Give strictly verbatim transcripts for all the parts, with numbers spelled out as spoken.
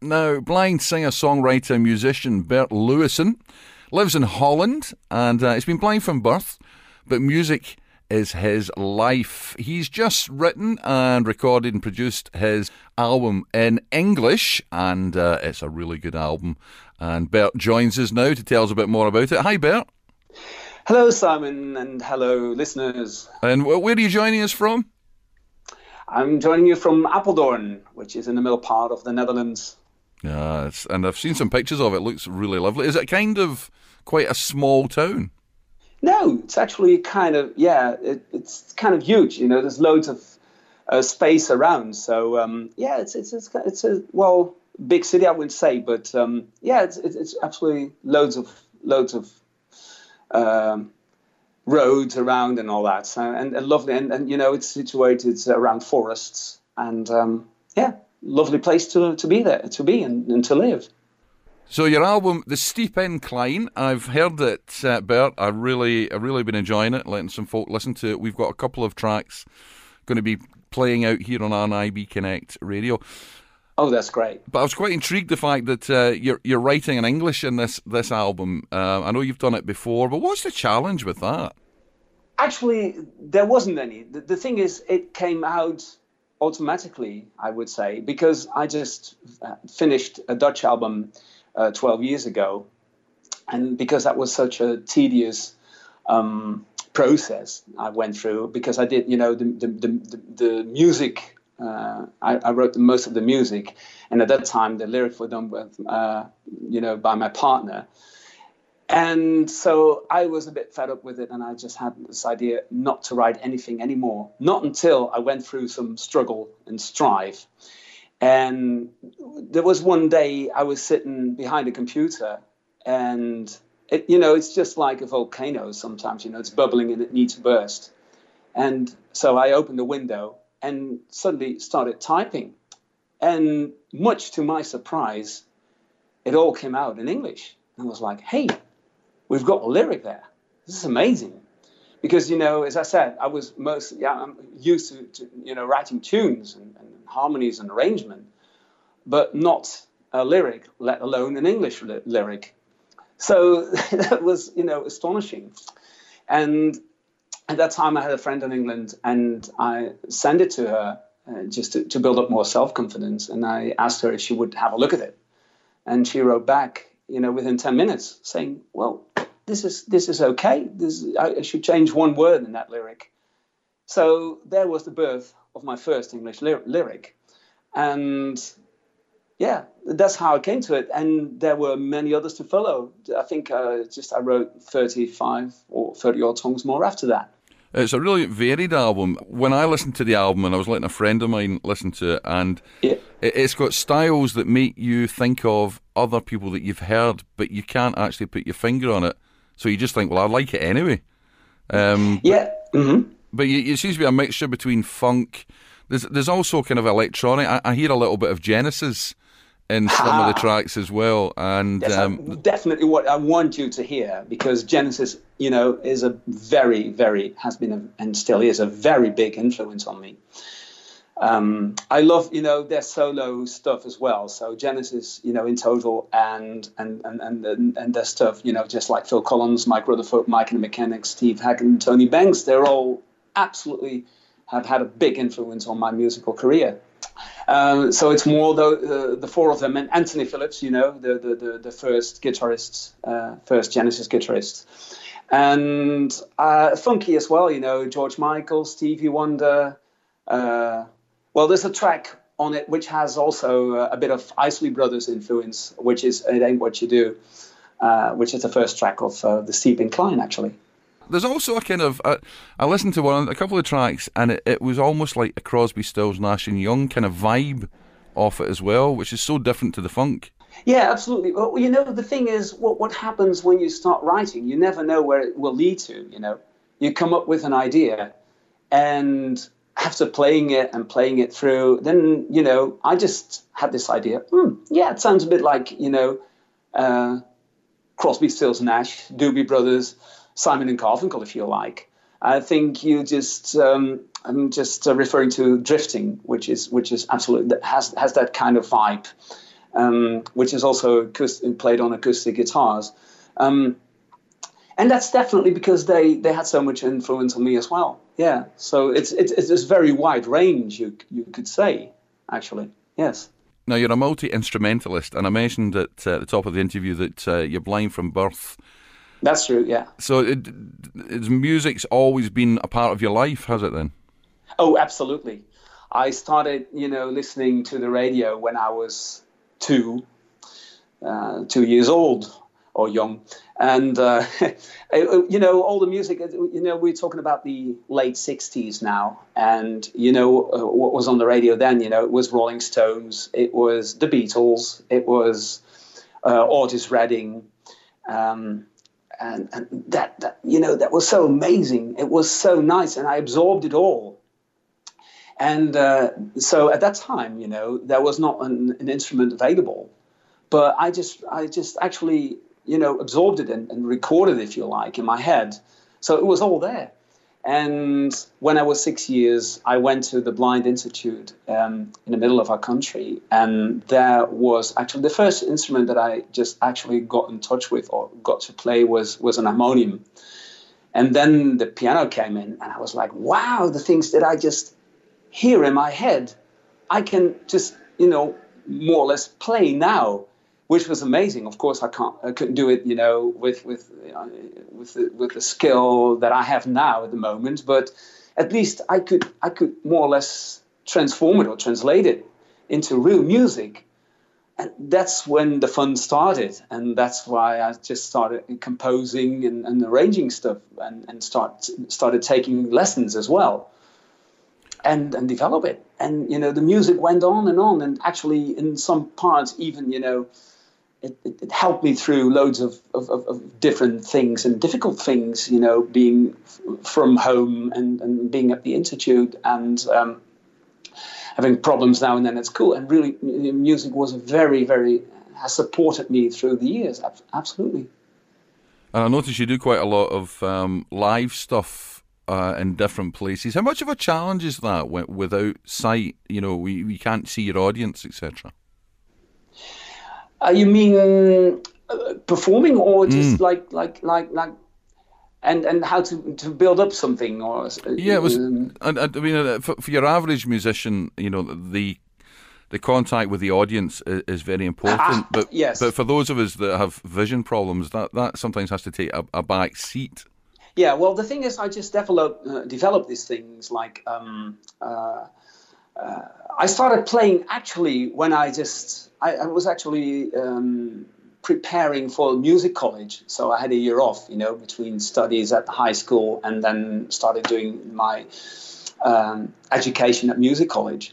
Now, blind singer, songwriter, musician Bert Lewison lives in Holland, and uh, he's been blind from birth, but music is his life. He's just written and recorded and produced his album in English, and uh, it's a really good album. And Bert joins us now to tell us a bit more about it. Hi, Bert. Hello, Simon, and hello, listeners. And where are you joining us from? I'm joining you from Apeldoorn, which is in the middle part of the Netherlands. Yeah, it's, and I've seen some pictures of it. It looks really lovely. Is it kind of quite a small town? No, it's actually kind of, yeah, it, it's kind of huge. You know, there's loads of uh, space around. So, um, yeah, it's, it's, it's, it's a, well, big city, I wouldn't say, but um, yeah, it's, it's, it's absolutely loads of, loads of, um, roads around and all that, so, and, and lovely, and, and you know, it's situated around forests, and um, yeah, lovely place to to be there, to be and, and to live. So your album, The Steep Incline, I've heard it, uh, Bert. I really, I've really been enjoying it, letting some folk listen to it. We've got a couple of tracks going to be playing out here on R N I B Connect Radio. Oh, that's great. But I was quite intrigued the fact that uh, you're you're writing in English in this this album. Uh, I know you've done it before, but what's the challenge with that? Actually, there wasn't any. The, the thing is, it came out automatically, I would say, because I just finished a Dutch album uh, twelve years ago, and because that was such a tedious um, process I went through, because I did, you know, the the the, the music. Uh, I, I wrote the, most of the music, and at that time the lyrics were done with, uh, you know, by my partner. And so I was a bit fed up with it, and I just had this idea not to write anything anymore. Not until I went through some struggle and strife. And there was one day I was sitting behind a computer, and it, you know, it's just like a volcano sometimes. You know, it's bubbling and it needs to burst. And so I opened the window and suddenly started typing. And much to my surprise, it all came out in English. And I was like, hey, we've got a lyric there. This is amazing. Because, you know, as I said, I was most, yeah, I'm used to, to you know, writing tunes and, and harmonies and arrangement, but not a lyric, let alone an English li- lyric. So that was, you know, astonishing. And at that time, I had a friend in England, and I sent it to her uh, just to, to build up more self-confidence. And I asked her if she would have a look at it. And she wrote back, you know, within ten minutes, saying, well, this is this is okay. This I should change one word in that lyric. So there was the birth of my first English ly- lyric. And yeah, that's how I came to it. And there were many others to follow. I think uh, just I wrote thirty-five or thirty odd songs more after that. It's a really varied album. When I listened to the album, and I was letting a friend of mine listen to it, and yeah. it's got styles that make you think of other people that you've heard, but you can't actually put your finger on it. So you just think, well, I like it anyway. Um, yeah. Mm-hmm. But you, it seems to be a mixture between funk. There's there's also kind of electronic. I, I hear a little bit of Genesis in some ah, of the tracks as well. And that's um, definitely what I want you to hear, because Genesis, you know, is a very, very, has been a, and still is a very big influence on me. Um, I love, you know, their solo stuff as well. So Genesis, you know, in total, and and and and, and their stuff, you know, just like Phil Collins, Mike Rutherford, Mike and the Mechanics, Steve Hackett, Tony Banks, they're all absolutely have had a big influence on my musical career. Um, so it's more the, uh, the four of them, and Anthony Phillips, you know, the the the, the first guitarist, uh, first Genesis guitarist, and uh, funky as well, you know, George Michael, Stevie Wonder. Uh, well, there's a track on it which has also uh, a bit of Isley Brothers influence, which is It Ain't What You Do, uh, which is the first track of uh, The Steep Incline, actually. There's also a kind of, uh, I listened to one, a couple of tracks, and it, it was almost like a Crosby, Stills, Nash and Young kind of vibe off it as well, which is so different to the funk. Yeah, absolutely. Well, you know, the thing is, what what happens when you start writing, you never know where it will lead to, you know. You come up with an idea, and after playing it and playing it through, then, you know, I just had this idea, hmm, yeah, it sounds a bit like, you know, uh, Crosby, Stills, Nash, Doobie Brothers, Simon and Garfunkel, if you like. I think you just, um, I'm just uh, referring to Drifting, which is which is absolutely, that has has that kind of vibe. um, which is also acoustic, played on acoustic guitars. Um, and that's definitely because they, they had so much influence on me as well. Yeah, so it's it's it's this very wide range, you you could say, actually. Yes. Now, you're a multi-instrumentalist, and I mentioned at uh, the top of the interview that uh, you're blind from birth. That's true, yeah. So it, it's, music's always been a part of your life, has it then? Oh, absolutely. I started, you know, listening to the radio when I was two, uh, two years old or young. And, uh, you know, all the music, you know, we're talking about the late sixties now. And, you know, uh, what was on the radio then, you know, it was Rolling Stones, it was the Beatles, it was uh, Otis Redding. Um, and and that, that, you know, that was so amazing. It was so nice. And I absorbed it all. And uh, so at that time, you know, there was not an, an instrument available. But I just, I just actually... you know, absorbed it and, and recorded, if you like, in my head. So it was all there. And when I was six years, I went to the Blind Institute um, in the middle of our country. And there was actually the first instrument that I just actually got in touch with or got to play was, was an harmonium. And then the piano came in and I was like, wow, the things that I just hear in my head, I can just, you know, more or less play now. Which was amazing. Of course, I can't, I couldn't do it, you know, with with you know, with the, with the skill that I have now at the moment. But at least I could I could more or less transform it or translate it into real music, and that's when the fun started. And that's why I just started composing and, and arranging stuff, and and start started taking lessons as well, and and develop it. And you know, the music went on and on, and actually, in some parts, even you know. It, it, it helped me through loads of, of, of different things and difficult things, you know, being f- from home and, and being at the Institute and um, having problems now and then at school. And really, music was a very, very, has supported me through the years. Absolutely. And I notice you do quite a lot of um, live stuff uh, in different places. How much of a challenge is that without sight? You know, we, we can't see your audience, et cetera. Uh, you mean uh, performing, or just mm. like, like, like, like, and and how to to build up something, or uh, yeah, it was. Um, I, I mean, uh, for, for your average musician, you know, the the contact with the audience is, is very important. Ah, but yes. but for those of us that have vision problems, that that sometimes has to take a, a back seat. Yeah. Well, the thing is, I just developed uh, developed these things like. Um, uh, Uh, I started playing actually when I just, I, I was actually um, preparing for music college. So I had a year off, you know, between studies at the high school and then started doing my um, education at music college.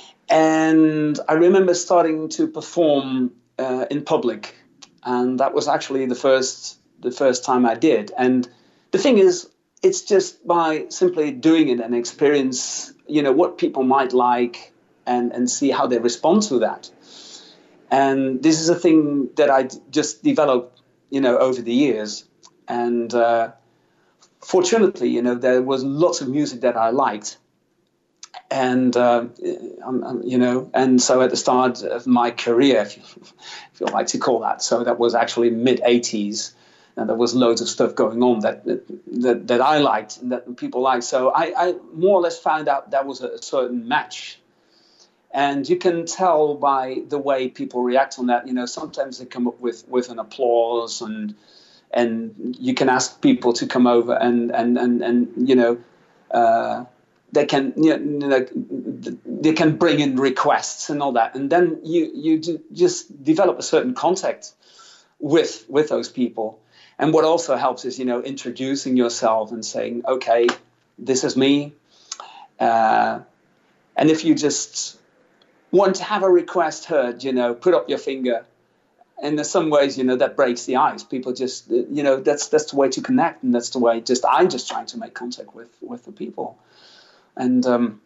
And I remember starting to perform uh, in public. And that was actually the first, the first time I did. And the thing is, it's just by simply doing it and experience, you know, what people might like and, and see how they respond to that. And this is a thing that I just developed, you know, over the years. And uh, fortunately, you know, there was lots of music that I liked. And, uh, um, you know, and so at the start of my career, if you, if you like to call that, so that was actually mid eighties. And there was loads of stuff going on that that, that I liked and that people liked. So I, I more or less found out that was a certain match. And you can tell by the way people react on that. You know, sometimes they come up with, with an applause, and and you can ask people to come over and and and, and you know, uh, they can you know, they can bring in requests and all that, and then you you do just develop a certain contact with with those people. And what also helps is, you know, introducing yourself and saying, okay, this is me. Uh, and if you just want to have a request heard, you know, put up your finger. And in some ways, you know, that breaks the ice. People just, you know, that's that's the way to connect. And that's the way just I'm just trying to make contact with, with the people. And um,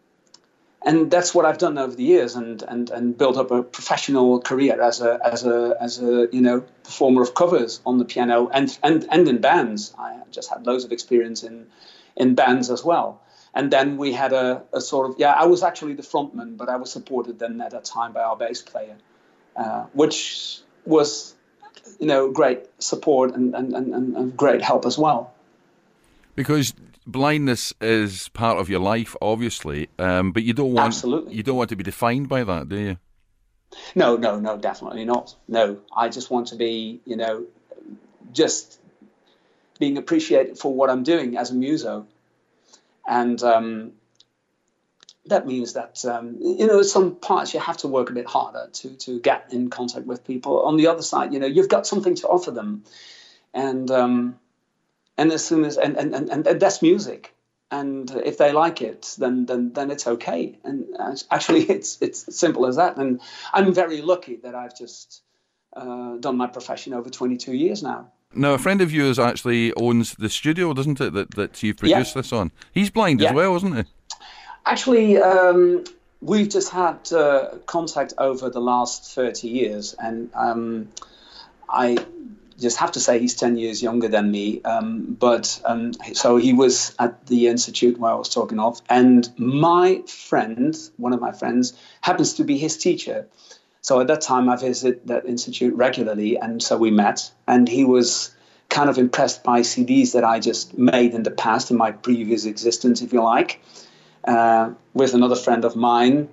and that's what I've done over the years, and, and, and built up a professional career as a as a as a you know performer of covers on the piano and and, and in bands. I just had loads of experience in in bands as well. And then we had a, a sort of yeah, I was actually the frontman, but I was supported then at that time by our bass player. uh, which was, you know, great support and, and, and, and great help as well. Because blindness is part of your life, obviously, um, but you don't want Absolutely. you don't want to be defined by that, do you? No, no, no, definitely not. No, I just want to be, you know, just being appreciated for what I'm doing as a muso. And um, that means that, um, you know, some parts you have to work a bit harder to, to get in contact with people. On the other side, you know, you've got something to offer them. And um, and as soon as, and, and, and, and that's music. And if they like it, then then then it's okay. And actually, it's it's as simple as that. And I'm very lucky that I've just uh, done my profession over twenty-two years now. Now, a friend of yours actually owns the studio, doesn't it, that, that you've produced Yeah. this on? He's blind Yeah. as well, isn't he? Actually, um, we've just had uh, contact over the last thirty years. And um, I just have to say he's ten years younger than me. Um, but um, so he was at the institute where I was talking of. And my friend, one of my friends, happens to be his teacher. So at that time, I visited that institute regularly. And so we met. And he was kind of impressed by C Ds that I just made in the past, in my previous existence, if you like, uh, with another friend of mine.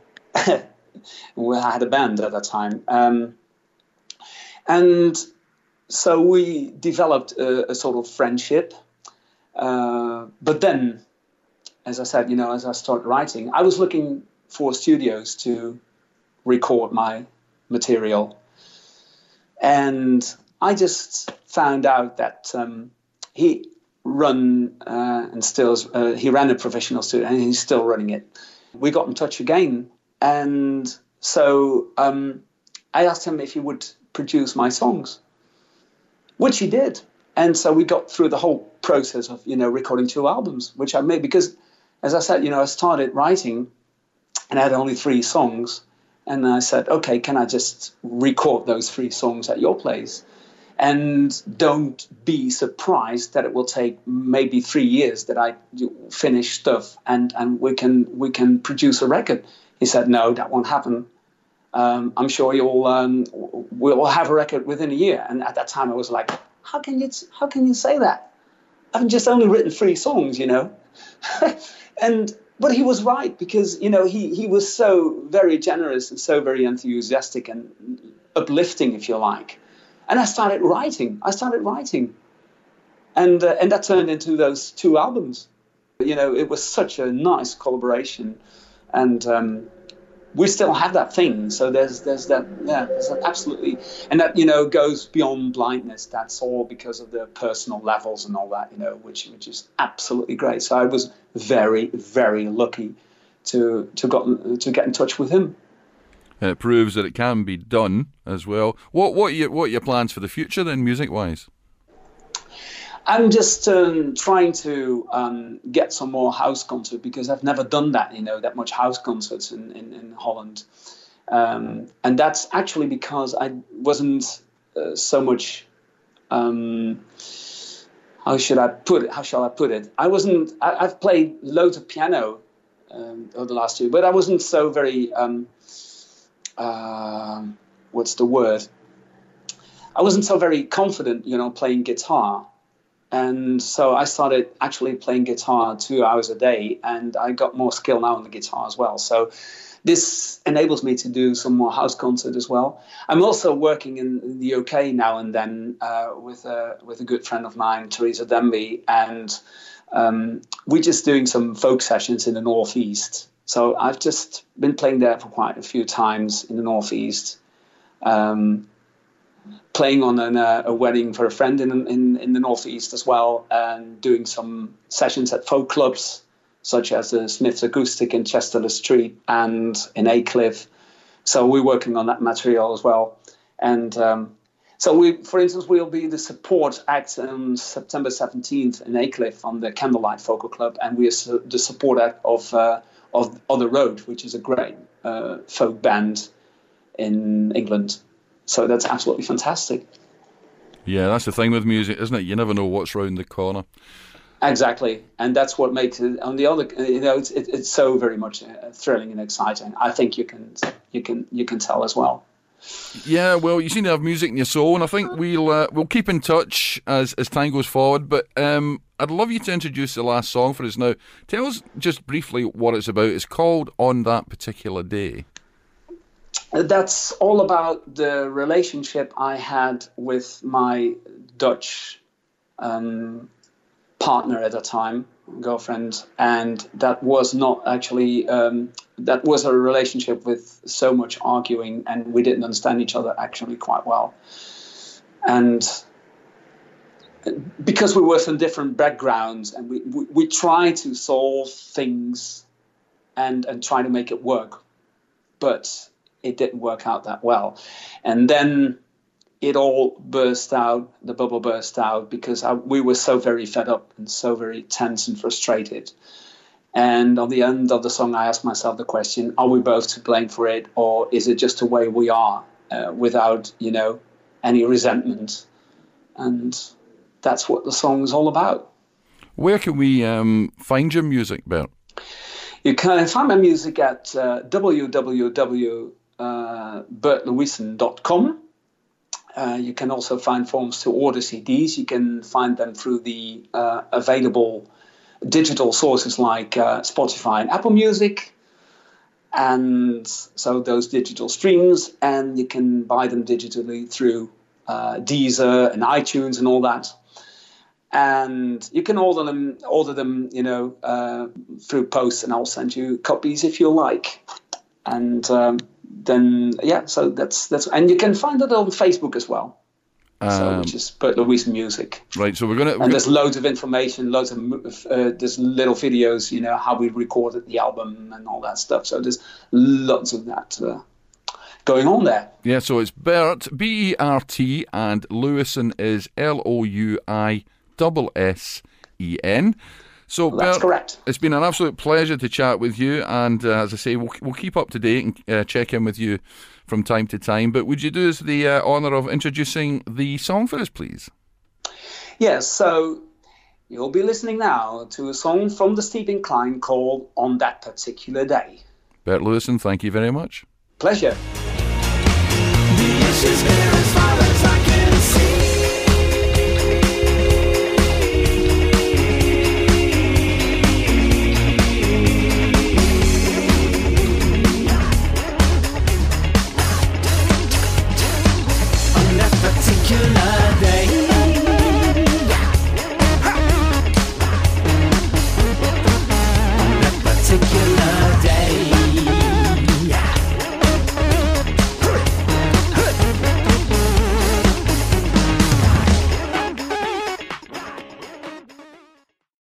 We had a band at that time. Um, and so we developed a, a sort of friendship. Uh, but then, as I said, you know, as I started writing, I was looking for studios to record my material. And I just found out that um, he run uh, and still uh, he ran a professional studio, and he's still running it. We got in touch again, and so um, I asked him if he would produce my songs, which he did. And so we got through the whole process of, you know, recording two albums, which I made because, as I said, you know, I started writing and I had only three songs. And I said, okay, can I just record those three songs at your place? And don't be surprised that it will take maybe three years that I finish stuff and, and we can we can produce a record. He said, no, that won't happen. Um, I'm sure you'll um, we'll have a record within a year. And at that time, I was like, how can you how can you say that? I've just only written three songs, you know. and but he was right, because you know he he was so very generous and so very enthusiastic and uplifting, if you like. And I started writing. I started writing, and uh, and that turned into those two albums. You know, it was such a nice collaboration, and um, we still have that thing. So there's there's that yeah, there's that absolutely, and that you know goes beyond blindness. That's all because of the personal levels and all that. You know, which which is absolutely great. So I was very very lucky to to got to get in touch with him. And it proves that it can be done as well. What what are your, what are your plans for the future then, music-wise? I'm just um, trying to um, get some more house concerts, because I've never done that, you know, that much house concerts in, in, in Holland. Um, and that's actually because I wasn't uh, so much, um, how should I put it? How shall I put it? I wasn't, I, I've played loads of piano um, over the last year, but I wasn't so very, um, uh, what's the word? I wasn't so very confident, you know, playing guitar. And so I started actually playing guitar two hours a day, and I got more skill now on the guitar as well. So this enables me to do some more house concert as well. I'm also working in the U K now and then uh, with a with a good friend of mine, Teresa Denby, and um, we're just doing some folk sessions in the Northeast. So I've just been playing there for quite a few times in the Northeast. Um, playing on an, uh, a wedding for a friend in, in in the Northeast as well, and doing some sessions at folk clubs such as the Smith's Acoustic in Chester Street and in Aycliffe. So we're working on that material as well. And um, so we, for instance, we'll be the support act on September seventeenth in Aycliffe on the Candlelight Vocal Club, and we are su- the support act of uh, of On the Road, which is a great uh, folk band in England. So that's absolutely fantastic. Yeah, that's the thing with music, isn't it? You never know what's round the corner. Exactly, and that's what makes it. On the other, you know, it's it, it's so very much uh, thrilling and exciting. I think you can you can you can tell as well. Yeah, well, you seem to have music in your soul, and I think we'll uh, we'll keep in touch as, as time goes forward. But um, I'd love you to introduce the last song for us now. Tell us just briefly what it's about. It's called On That Particular Day. That's all about the relationship I had with my Dutch um, partner at the time, girlfriend, and that was not actually um, that was a relationship with so much arguing, and we didn't understand each other actually quite well. And because we were from different backgrounds, and we we, we try to solve things and and try to make it work, but it didn't work out that well. And then it all burst out, the bubble burst out, because I, we were so very fed up and so very tense and frustrated. And on the end of the song, I asked myself the question, are we both to blame for it, or is it just the way we are, uh, without, you know, any resentment? And that's what the song is all about. Where can we um, find your music, Bert? You can find my music at uh, w w w dot bert louison dot com. Uh, you can also find forms to order C Ds. You can find them through the uh, available digital sources like uh, Spotify and Apple Music. And so those digital streams, and you can buy them digitally through uh, Deezer and iTunes and all that. And you can order them, order them, you know, uh, through post, and I'll send you copies if you like. And um, then, yeah, so that's that's, and you can find it on Facebook as well. Um, so, which is Bert Louison Music. Right. So we're gonna, we're and there's loads of information, loads of uh, there's little videos, you know, how we recorded the album and all that stuff. So there's lots of that uh, going on there. Yeah. So it's Bert, B E R T, and Louison is L O U I S S E N. So, That's Bert, correct. It's been an absolute pleasure to chat with you, and uh, as I say, we'll, we'll keep up to date and uh, check in with you from time to time. But would you do us the uh, honour of introducing the song for us, please? Yes, so you'll be listening now to a song from the Steep Incline called On That Particular Day. Bert Louison, thank you very much. Pleasure. The issues here as far as I can see. Particular